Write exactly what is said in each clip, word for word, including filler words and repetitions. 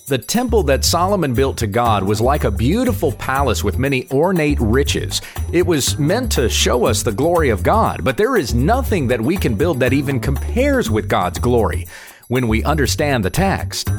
The temple that Solomon built to God was like a beautiful palace with many ornate riches. It was meant to show us the glory of God, but there is nothing that we can build that even compares with God's glory when we understand the text.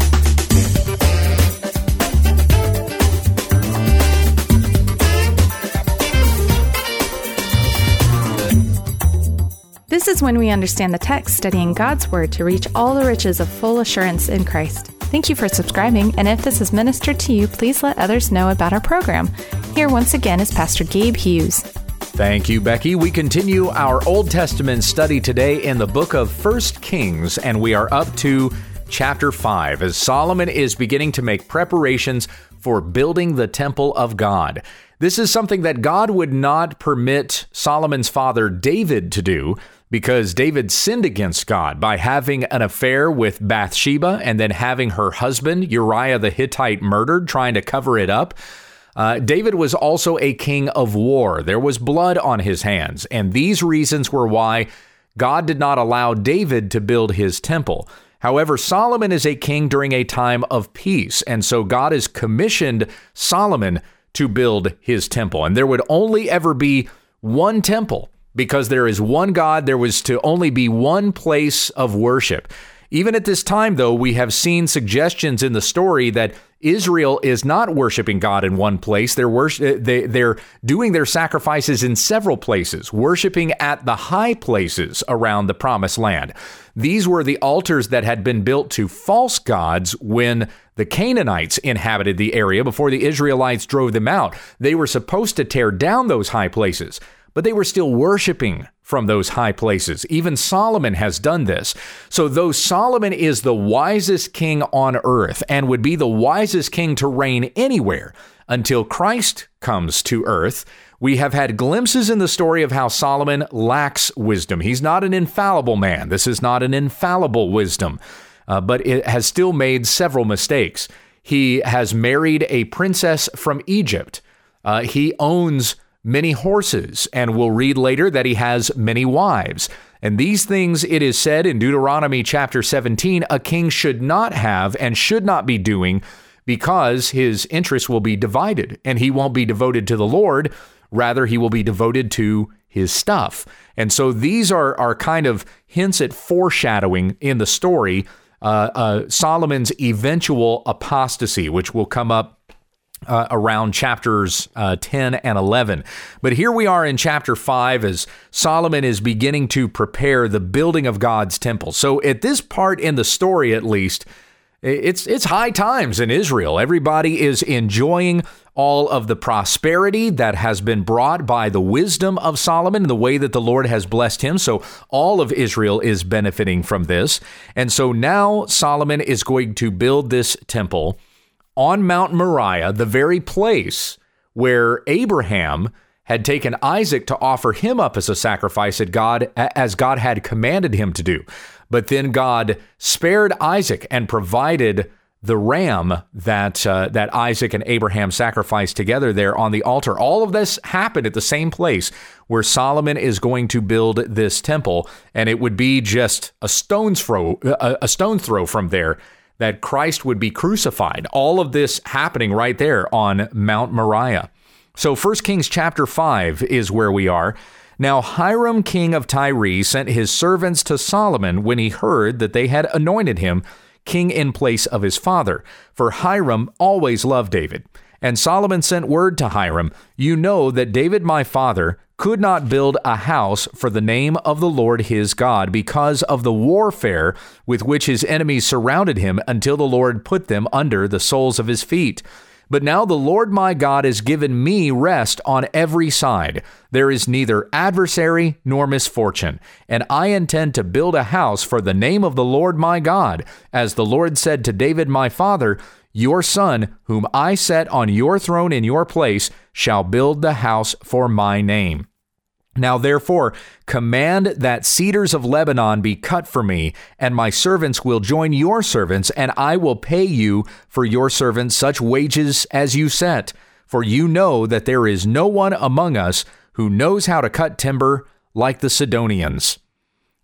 This is When We Understand the Text, studying God's Word to reach all the riches of full assurance in Christ. Thank you for subscribing, and if this has ministered to you, please let others know about our program. Here once again is Pastor Gabe Hughes. Thank you, Becky. We continue our Old Testament study today in the book of First Kings, and we are up to chapter five, as Solomon is beginning to make preparations for building the temple of God. This is something that God would not permit Solomon's father David to do, because David sinned against God by having an affair with Bathsheba and then having her husband, Uriah the Hittite, murdered, trying to cover it up. Uh, David was also a king of war. There was blood on his hands, and these reasons were why God did not allow David to build his temple. However, Solomon is a king during a time of peace, and so God has commissioned Solomon to build his temple. And there would only ever be one temple, because there is one God. There was to only be one place of worship. Even at this time, though, we have seen suggestions in the story that Israel is not worshiping God in one place. They're worship, they, they're doing their sacrifices in several places, worshiping at the high places around the Promised Land. These were the altars that had been built to false gods when the Canaanites inhabited the area before the Israelites drove them out. They were supposed to tear down those high places, but they were still worshiping from those high places. Even Solomon has done this. So though Solomon is the wisest king on earth and would be the wisest king to reign anywhere until Christ comes to earth, we have had glimpses in the story of how Solomon lacks wisdom. He's not an infallible man. This is not an infallible wisdom, uh, but it has still made several mistakes. He has married a princess from Egypt. Uh, he owns many horses, and we'll read later that he has many wives. And these things, it is said in Deuteronomy chapter seventeen, a king should not have and should not be doing, because his interests will be divided, and he won't be devoted to the Lord. Rather, he will be devoted to his stuff. And so these are, are kind of hints at foreshadowing in the story, uh, uh, Solomon's eventual apostasy, which will come up Uh, around chapters uh, ten and eleven. But here we are in chapter five as Solomon is beginning to prepare the building of God's temple. So at this part in the story, at least, it's it's high times in Israel. Everybody is enjoying all of the prosperity that has been brought by the wisdom of Solomon and the way that the Lord has blessed him. So all of Israel is benefiting from this. And so now Solomon is going to build this temple on Mount Moriah, the very place where Abraham had taken Isaac to offer him up as a sacrifice as God, as God had commanded him to do. But then God spared Isaac and provided the ram that uh, that Isaac and Abraham sacrificed together there on the altar. All of this happened at the same place where Solomon is going to build this temple, and it would be just a stone's throw, a, a stone's throw from there that Christ would be crucified. All of this happening right there on Mount Moriah. So First Kings chapter five is where we are. Now Hiram, king of Tyre, sent his servants to Solomon when he heard that they had anointed him king in place of his father, for Hiram always loved David. And Solomon sent word to Hiram, "You know that David my father could not build a house for the name of the Lord his God because of the warfare with which his enemies surrounded him until the Lord put them under the soles of his feet. But now the Lord my God has given me rest on every side. There is neither adversary nor misfortune, and I intend to build a house for the name of the Lord my God, as the Lord said to David my father, your son, whom I set on your throne in your place, shall build the house for my name. Now therefore, command that cedars of Lebanon be cut for me, and my servants will join your servants, and I will pay you for your servants such wages as you set. For you know that there is no one among us who knows how to cut timber like the Sidonians."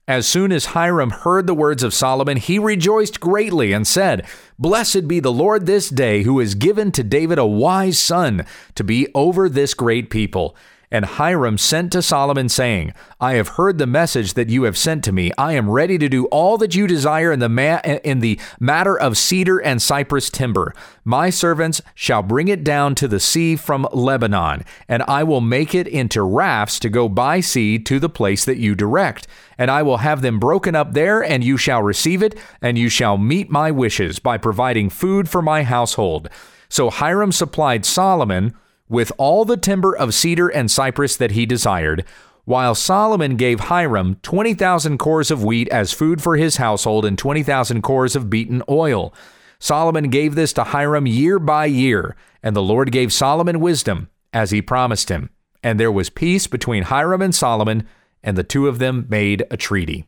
As soon as Hiram heard the words of Solomon, he rejoiced greatly and said, "Blessed be the Lord this day, who has given to David a wise son to be over this great people." And Hiram sent to Solomon, saying, "I have heard the message that you have sent to me. I am ready to do all that you desire in the ma- in the matter of cedar and cypress timber. My servants shall bring it down to the sea from Lebanon, and I will make it into rafts to go by sea to the place that you direct. And I will have them broken up there, and you shall receive it, and you shall meet my wishes by providing food for my household." So Hiram supplied Solomon with all the timber of cedar and cypress that he desired, while Solomon gave Hiram twenty thousand cores of wheat as food for his household and twenty thousand cores of beaten oil. Solomon gave this to Hiram year by year, and the Lord gave Solomon wisdom, as he promised him. And there was peace between Hiram and Solomon, and the two of them made a treaty.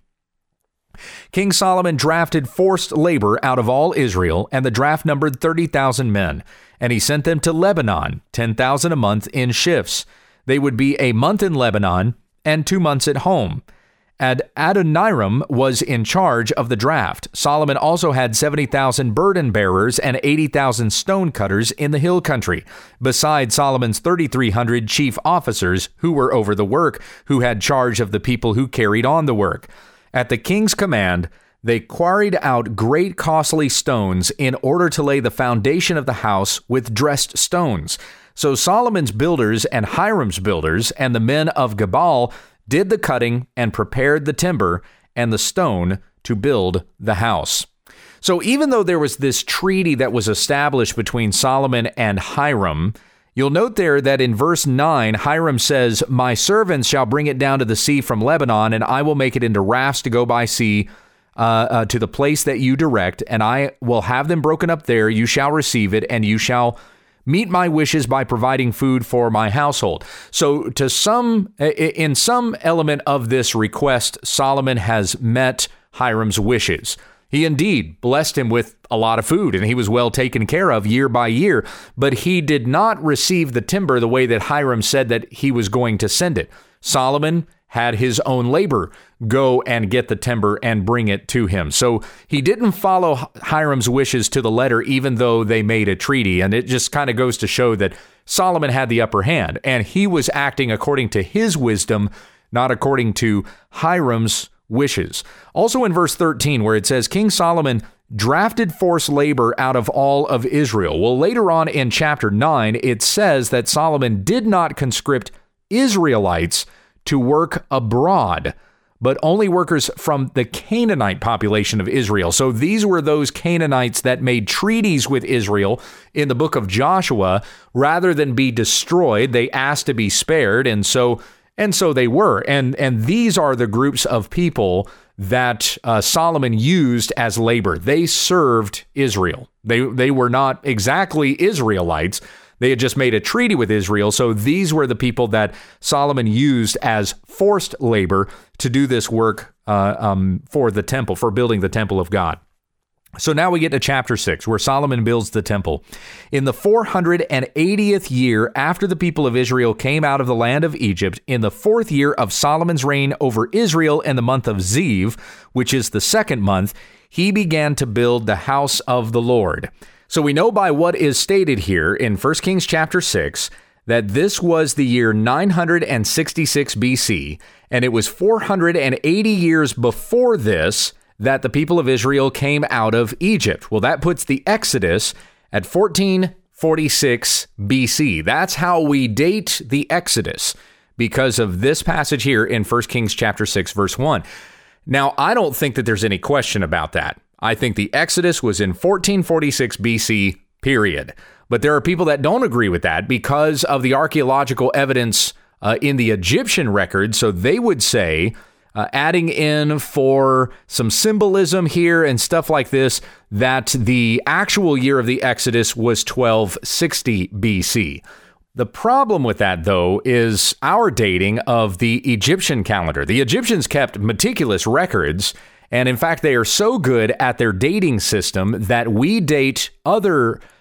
King Solomon drafted forced labor out of all Israel, and the draft numbered thirty thousand men. And he sent them to Lebanon, ten thousand a month in shifts. They would be a month in Lebanon and two months at home. And Adoniram was in charge of the draft. Solomon also had seventy thousand burden bearers and eighty thousand stone cutters in the hill country, besides Solomon's thirty-three hundred chief officers who were over the work, who had charge of the people who carried on the work. At the king's command, they quarried out great costly stones in order to lay the foundation of the house with dressed stones. So Solomon's builders and Hiram's builders and the men of Gebal did the cutting and prepared the timber and the stone to build the house. So even though there was this treaty that was established between Solomon and Hiram, you'll note there that in verse nine, Hiram says, "My servants shall bring it down to the sea from Lebanon, and I will make it into rafts to go by sea uh, uh, to the place that you direct, and I will have them broken up there. You shall receive it, and you shall meet my wishes by providing food for my household." So to some, in some element of this request, Solomon has met Hiram's wishes. He indeed blessed him with a lot of food, and he was well taken care of year by year, but he did not receive the timber the way that Hiram said that he was going to send it. Solomon had his own labor go and get the timber and bring it to him. So he didn't follow Hiram's wishes to the letter, even though they made a treaty. And it just kind of goes to show that Solomon had the upper hand, and he was acting according to his wisdom, not according to Hiram's wishes. Also in verse thirteen, where it says, King Solomon drafted forced labor out of all of Israel. Well, later on in chapter nine, it says that Solomon did not conscript Israelites to work abroad, but only workers from the Canaanite population of Israel. So these were those Canaanites that made treaties with Israel in the book of Joshua. Rather than be destroyed, they asked to be spared, and so and so they were. And and these are the groups of people that uh, Solomon used as labor. They served Israel. They they were not exactly Israelites. They had just made a treaty with Israel, so these were the people that Solomon used as forced labor to do this work uh, um, for the temple, for building the temple of God. So now we get to chapter six, where Solomon builds the temple. In the four hundred eightieth year after the people of Israel came out of the land of Egypt, in the fourth year of Solomon's reign over Israel in the month of Ziv, which is the second month, he began to build the house of the Lord. So we know by what is stated here in First Kings chapter six that this was the year nine hundred sixty-six B C, and it was four hundred eighty years before this that the people of Israel came out of Egypt. Well, that puts the Exodus at fourteen forty-six B C. That's how we date the Exodus, because of this passage here in First Kings chapter six, verse one. Now, I don't think that there's any question about that. I think the Exodus was in fourteen forty-six B C, period. But there are people that don't agree with that because of the archaeological evidence uh, in the Egyptian record. So they would say, uh, adding in for some symbolism here and stuff like this, that the actual year of the Exodus was twelve sixty B C. The problem with that, though, is our dating of the Egyptian calendar. The Egyptians kept meticulous records, and in fact, they are so good at their dating system that we date other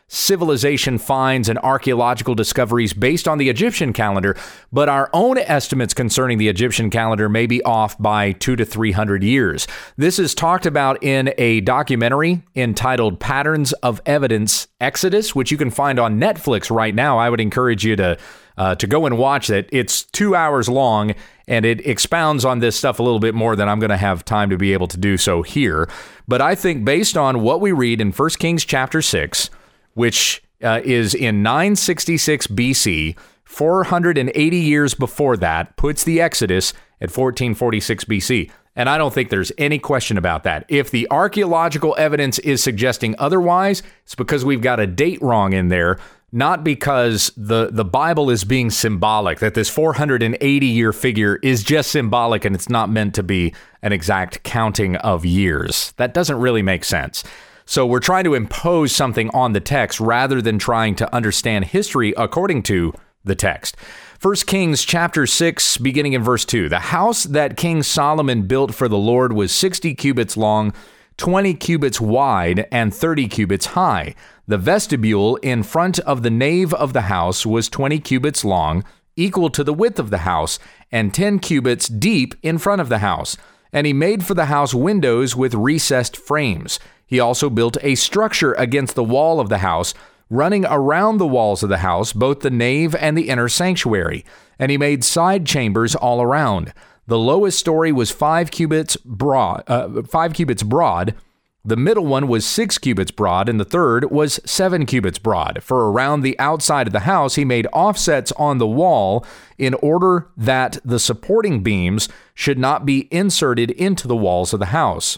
civilization finds and archaeological discoveries based on the Egyptian calendar, but our own estimates concerning the Egyptian calendar may be off by two to three hundred years. This is talked about in a documentary entitled Patterns of Evidence Exodus, which you can find on Netflix right now. I would encourage you to uh, to go and watch it. It's two hours long, and it expounds on this stuff a little bit more than I'm going to have time to be able to do so here. But I think based on what we read in First Kings chapter six, which uh, is in nine sixty-six B C, four hundred eighty years before that, puts the Exodus at fourteen forty-six B C. And I don't think there's any question about that. If the archaeological evidence is suggesting otherwise, it's because we've got a date wrong in there, not because the, the Bible is being symbolic, that this four hundred eighty year figure is just symbolic and it's not meant to be an exact counting of years. That doesn't really make sense. So we're trying to impose something on the text rather than trying to understand history according to the text. First Kings chapter six, beginning in verse two. The house that King Solomon built for the Lord was sixty cubits long, twenty cubits wide, and thirty cubits high. The vestibule in front of the nave of the house was twenty cubits long, equal to the width of the house, and ten cubits deep in front of the house. And he made for the house windows with recessed frames. He also built a structure against the wall of the house, running around the walls of the house, both the nave and the inner sanctuary. And he made side chambers all around. The lowest story was five cubits broad, uh, five cubits broad. The middle one was six cubits broad, and the third was seven cubits broad. For around the outside of the house, he made offsets on the wall in order that the supporting beams should not be inserted into the walls of the house.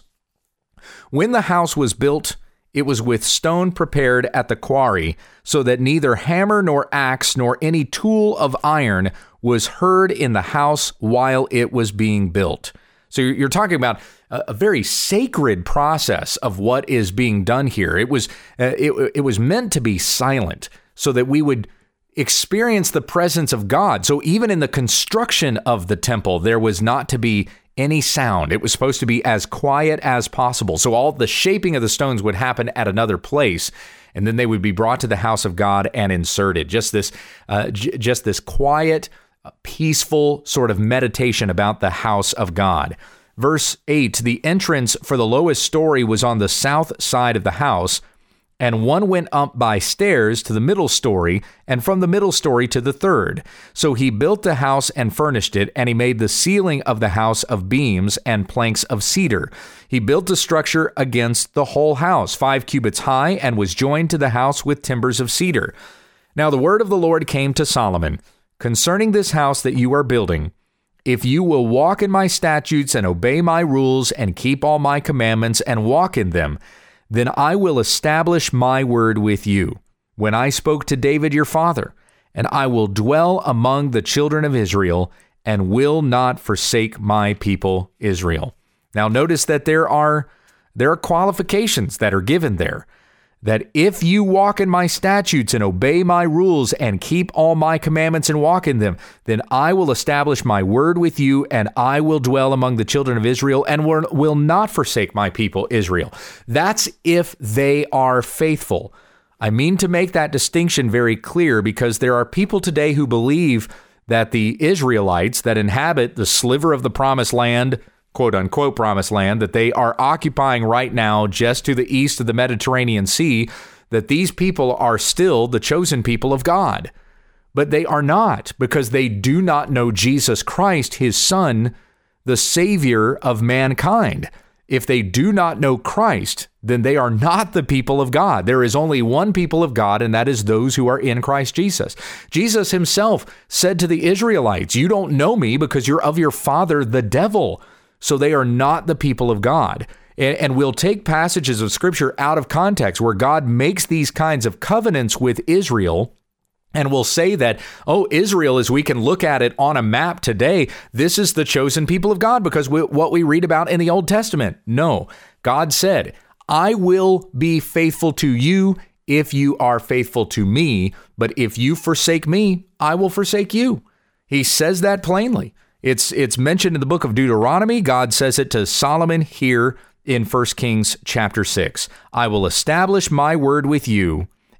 When the house was built, it was with stone prepared at the quarry, so that neither hammer nor axe nor any tool of iron was heard in the house while it was being built. So you're talking about a, a very sacred process of what is being done here. It was uh, it, it was meant to be silent so that we would experience the presence of God. So even in the construction of the temple, there was not to be any sound. It was supposed to be as quiet as possible. So all the shaping of the stones would happen at another place, and then they would be brought to the house of God and inserted. Just this, uh, j- just this quiet, peaceful sort of meditation about the house of God. Verse eight, the entrance for the lowest story was on the south side of the house, and one went up by stairs to the middle story, and from the middle story to the third. So he built the house and furnished it, and he made the ceiling of the house of beams and planks of cedar. He built the structure against the whole house, five cubits high, and was joined to the house with timbers of cedar. Now the word of the Lord came to Solomon, concerning this house that you are building, if you will walk in my statutes and obey my rules and keep all my commandments and walk in them, then I will establish my word with you when I spoke to David your father, and I will dwell among the children of Israel and will not forsake my people Israel. Now notice that there are there are qualifications that are given there. That if you walk in my statutes and obey my rules and keep all my commandments and walk in them, then I will establish my word with you, and I will dwell among the children of Israel and will not forsake my people Israel. That's if they are faithful. I mean to make that distinction very clear, because there are people today who believe that the Israelites that inhabit the sliver of the promised land, quote unquote promised land, that they are occupying right now just to the east of the Mediterranean Sea, that these people are still the chosen people of God. But they are not, because they do not know Jesus Christ, his son, the Savior of mankind. If they do not know Christ, then they are not the people of God. There is only one people of God, and that is those who are in Christ Jesus. Jesus himself said to the Israelites, you don't know me because you're of your father, the devil. So they are not the people of God. And, and we'll take passages of Scripture out of context where God makes these kinds of covenants with Israel, and we'll say that, oh, Israel, as we can look at it on a map today, this is the chosen people of God because we, what we read about in the Old Testament. No, God said, I will be faithful to you if you are faithful to me, but if you forsake me, I will forsake you. He says that plainly. It's it's mentioned in the book of Deuteronomy. God says it to Solomon here in First Kings chapter six. I will establish my word with you,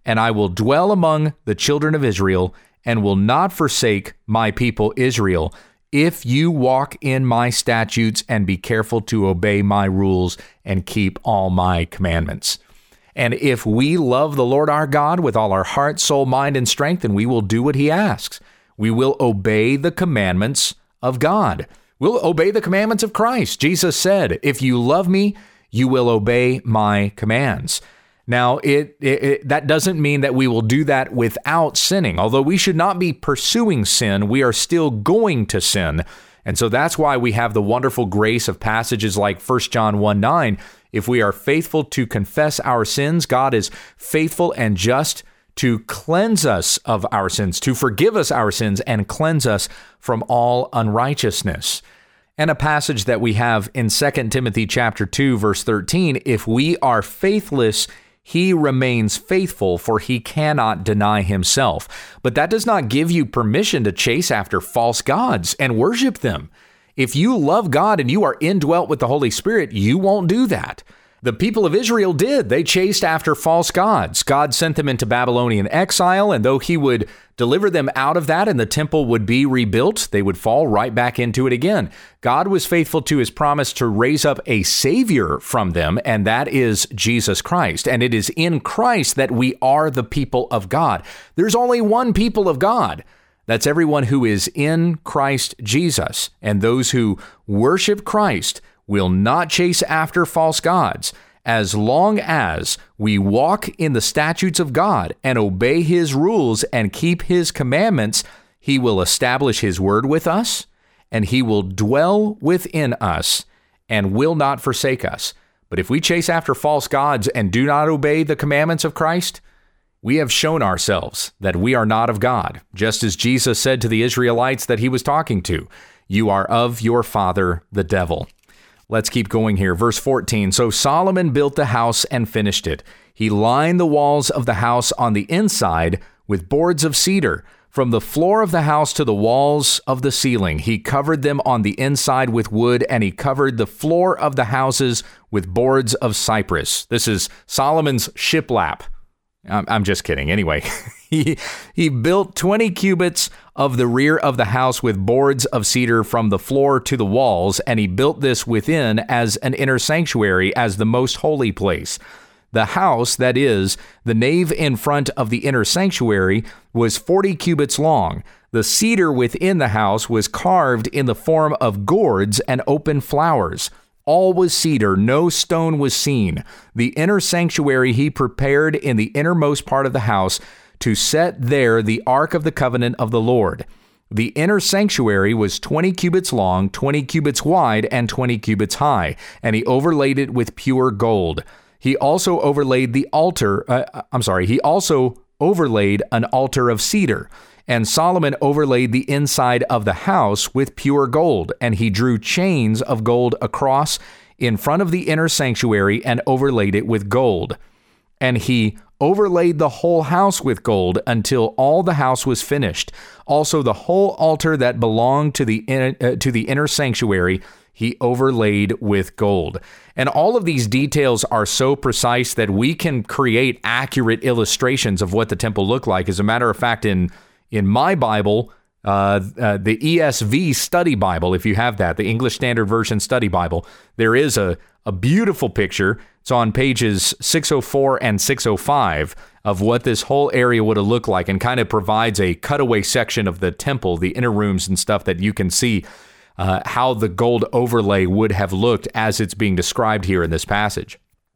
and I will dwell among the children of Israel, and will not forsake my people Israel, if you walk in my statutes and be careful to obey my rules and keep all my commandments. And if we love the Lord our God with all our heart, soul, mind, and strength, then we will do what he asks. We will obey the commandments of God. We'll obey the commandments of Christ. Jesus said, if you love me, you will obey my commands. Now, it, it, it that doesn't mean that we will do that without sinning. Although we should not be pursuing sin, we are still going to sin. And so that's why we have the wonderful grace of passages like First John one nine. If we are faithful to confess our sins, God is faithful and just to cleanse us of our sins, to forgive us our sins and cleanse us from all unrighteousness. And a passage that we have in Second Timothy chapter two, verse thirteen, if we are faithless, he remains faithful, for he cannot deny himself. But that does not give you permission to chase after false gods and worship them. If you love God and you are indwelt with the Holy Spirit, you won't do that. The people of Israel did. They chased after false gods. God sent them into Babylonian exile, and though he would deliver them out of that and the temple would be rebuilt, they would fall right back into it again. God was faithful to his promise to raise up a Savior from them, and that is Jesus Christ. And it is in Christ that we are the people of God. There's only one people of God. That's everyone who is in Christ Jesus. And those who worship Christ will not chase after false gods. As long as we walk in the statutes of God and obey his rules and keep his commandments, he will establish his word with us, and he will dwell within us and will not forsake us. But if we chase after false gods and do not obey the commandments of Christ, we have shown ourselves that we are not of God, just as Jesus said to the Israelites that he was talking to, you are of your father, the devil. Let's keep going here. Verse fourteen, so Solomon built the house and finished it. He lined the walls of the house on the inside with boards of cedar. From the floor of the house to the walls of the ceiling, he covered them on the inside with wood, and he covered the floor of the houses with boards of cypress. This is Solomon's shiplap. I'm just kidding. Anyway, he he built twenty cubits of the rear of the house with boards of cedar from the floor to the walls, and he built this within as an inner sanctuary, as the most holy place. The house, that is, the nave in front of the inner sanctuary, was forty cubits long. The cedar within the house was carved in the form of gourds and open flowers. All was cedar, no stone was seen. The inner sanctuary he prepared in the innermost part of the house to set there the ark of the covenant of the Lord. The inner sanctuary was twenty cubits long, twenty cubits wide, and twenty cubits high, and he overlaid it with pure gold. He also overlaid the altar, uh, I'm sorry, he also overlaid an altar of cedar. And Solomon overlaid the inside of the house with pure gold, and he drew chains of gold across in front of the inner sanctuary and overlaid it with gold. And he overlaid the whole house with gold until all the house was finished. Also the whole altar that belonged to the inner, uh, to the inner sanctuary he overlaid with gold. And all of these details are so precise that we can create accurate illustrations of what the temple looked like. As a matter of fact, in In my Bible, uh, uh, the E S V Study Bible, if you have that, the English Standard Version Study Bible, there is a, a beautiful picture. It's on pages six oh four and six oh five of what this whole area would have looked like, and kind of provides a cutaway section of the temple, the inner rooms and stuff, that you can see uh, how the gold overlay would have looked as it's being described here in this passage.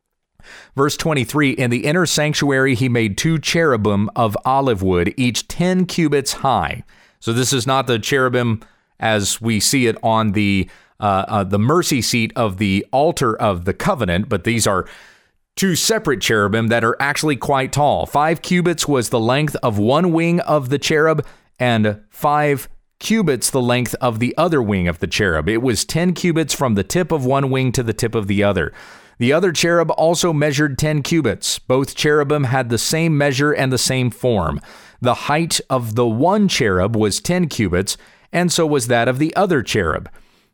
Verse twenty-three, in the inner sanctuary, he made two cherubim of olive wood, each ten cubits high. So this is not the cherubim as we see it on the uh, uh, the mercy seat of the altar of the covenant, but these are two separate cherubim that are actually quite tall. Five cubits was the length of one wing of the cherub, and five cubits the length of the other wing of the cherub. It was ten cubits from the tip of one wing to the tip of the other. The other cherub also measured ten cubits. Both cherubim had the same measure and the same form. The height of the one cherub was ten cubits, and so was that of the other cherub.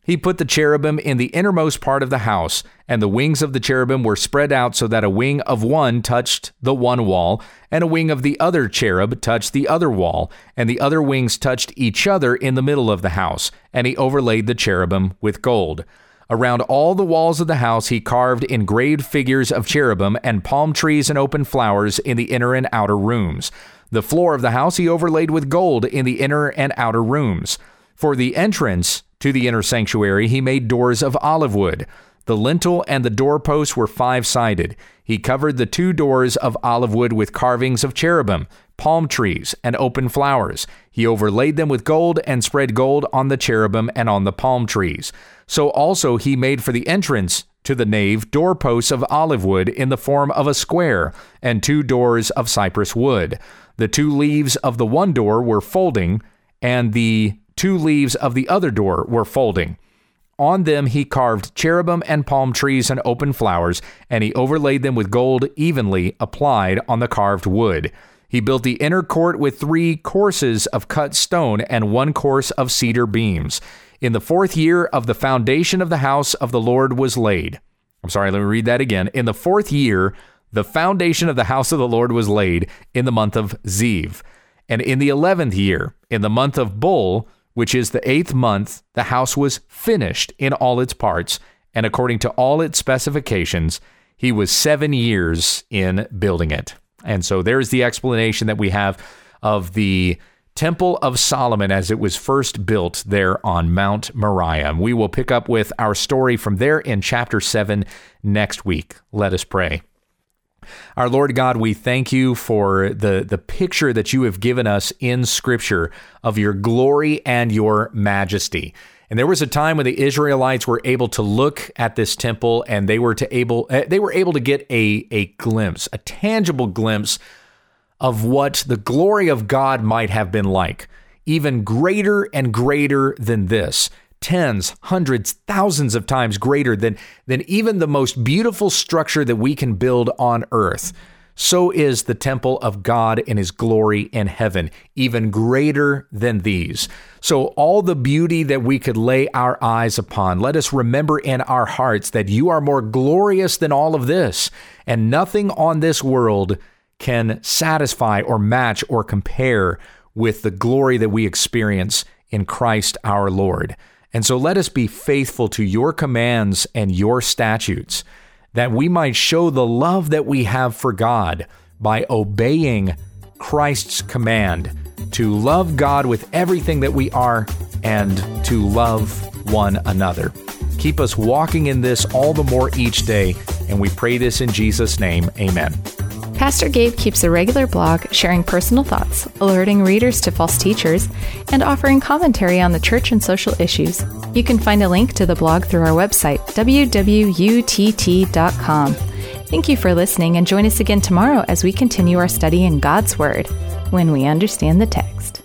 He put the cherubim in the innermost part of the house, and the wings of the cherubim were spread out so that a wing of one touched the one wall, and a wing of the other cherub touched the other wall, and the other wings touched each other in the middle of the house, and he overlaid the cherubim with gold. Around all the walls of the house he carved engraved figures of cherubim and palm trees and open flowers in the inner and outer rooms. The floor of the house he overlaid with gold in the inner and outer rooms. For the entrance to the inner sanctuary, he made doors of olive wood. The lintel and the doorposts were five-sided. He covered the two doors of olive wood with carvings of cherubim, palm trees, and open flowers. He overlaid them with gold and spread gold on the cherubim and on the palm trees. So also he made for the entrance to the nave doorposts of olive wood in the form of a square, and two doors of cypress wood. The two leaves of the one door were folding, and the two leaves of the other door were folding. On them he carved cherubim and palm trees and open flowers, and he overlaid them with gold evenly applied on the carved wood. He built the inner court with three courses of cut stone and one course of cedar beams. In the fourth year of the foundation of the house of the Lord was laid. I'm sorry, let me read that again. In the fourth year, the foundation of the house of the Lord was laid in the month of Ziv. And in the eleventh year, in the month of Bul, which is the eighth month, the house was finished in all its parts, and according to all its specifications, he was seven years in building it. And so there's the explanation that we have of the Temple of Solomon as it was first built there on Mount Moriah. We will pick up with our story from there in chapter seven next week. Let us pray. Our Lord God, we thank you for the, the picture that you have given us in Scripture of your glory and your majesty. And there was a time when the Israelites were able to look at this temple, and they were to able they were able to get a, a glimpse, a tangible glimpse of what the glory of God might have been like, even greater and greater than this. Tens, hundreds, thousands of times greater than, than even the most beautiful structure that we can build on earth. So is the temple of God in his glory in heaven, even greater than these. So all the beauty that we could lay our eyes upon, let us remember in our hearts that you are more glorious than all of this, and nothing on this world can satisfy or match or compare with the glory that we experience in Christ our Lord. And so let us be faithful to your commands and your statutes, that we might show the love that we have for God by obeying Christ's command to love God with everything that we are and to love one another. Keep us walking in this all the more each day, and we pray this in Jesus' name. Amen. Pastor Gabe keeps a regular blog sharing personal thoughts, alerting readers to false teachers, and offering commentary on the church and social issues. You can find a link to the blog through our website, w w u t t dot com. Thank you for listening, and join us again tomorrow as we continue our study in God's Word, when we understand the text.